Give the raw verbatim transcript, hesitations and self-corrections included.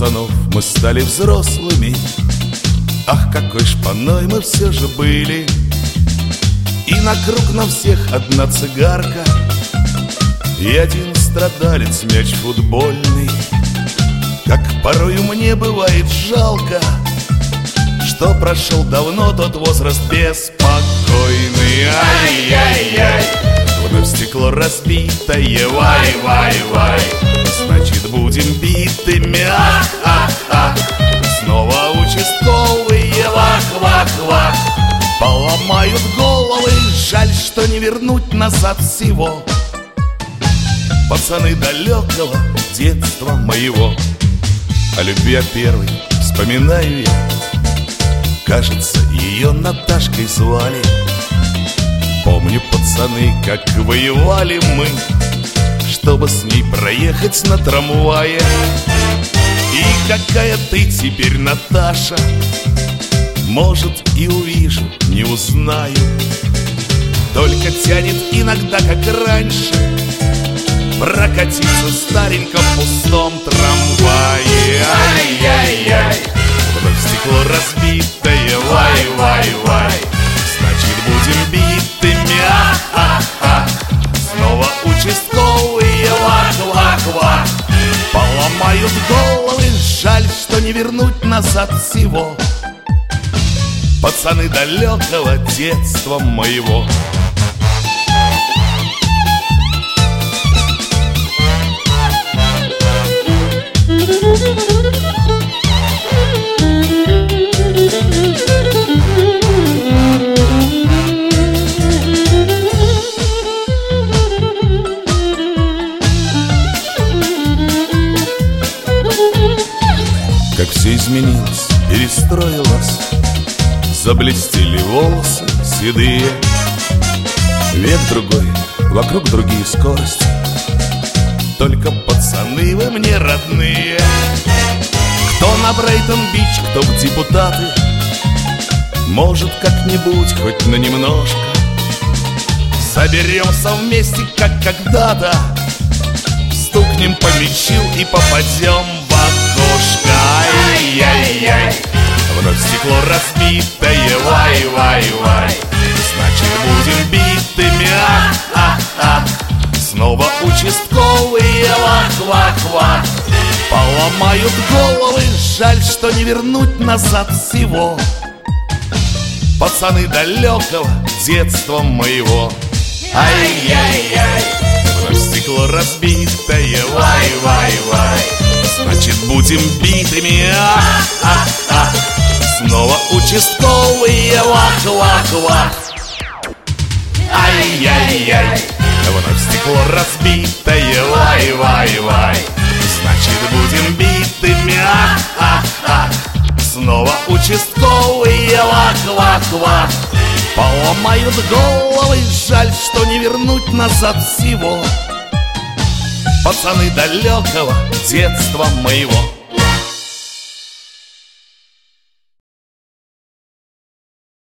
пацанов мы стали взрослыми. Ах, какой шпаной мы все же были. И на круг на всех одна цигарка и один страдалец мяч футбольный. Как порою мне бывает жалко, что прошел давно тот возраст беспокойный. Ай-яй-яй, вновь стекло разбитое, вай-вай-вай. Значит, будем битыми, ах-ах-ах. Снова участковые, вах-вах-вах. Поломают головы, жаль, что не вернуть назад всего. Пацаны далекого детства моего. О любви о первой вспоминаю я. Кажется, ее Наташкой звали. Помню, пацаны, как воевали мы, чтобы с ней проехать на трамвае. И какая ты теперь, Наташа, может, и увижу, не узнаю. Только тянет иногда, как раньше, прокатиться в стареньком пустом трамвае. Ай-яй-яй, вновь стекло разбитое, вай-вай-вай. Значит, будем битыми, ах-ах-ах. Снова участковые, вах-вах-вах. Поломают головы, жаль, что не вернуть назад всего. Пацаны далекого детства моего. Как все изменилось, перестроилось, заблестели волосы седые. Век другой, вокруг другие скорости. Только пацаны вы мне родные. Кто на Брейтон-Бич, кто в депутаты. Может, как-нибудь, хоть на немножко соберемся вместе, как когда-то. Стукнем по мячу и попадем в окошко. Ай-яй-яй, вновь стекло разбитое, вай-вай-вай. Значит, будем битыми, ах-ах-ах. Снова участковые, вах-вах-вах. Поломают головы, жаль, что не вернуть назад всего. Пацаны далекого детства моего. Ай-яй-яй, вновь стекло разбитое, вай-вай-вай. Значит, будем битыми, ах-ах-ах. Снова участковые, вах-вах-вах. Ай-яй-яй, вновь стекло разбитое, вай-вай-вай. Значит, будем битыми, ах-ах-ах. Снова участковые, вах-вах-вах. Поломают головы, жаль, что не вернуть назад всего. Пацаны далекого детства моего.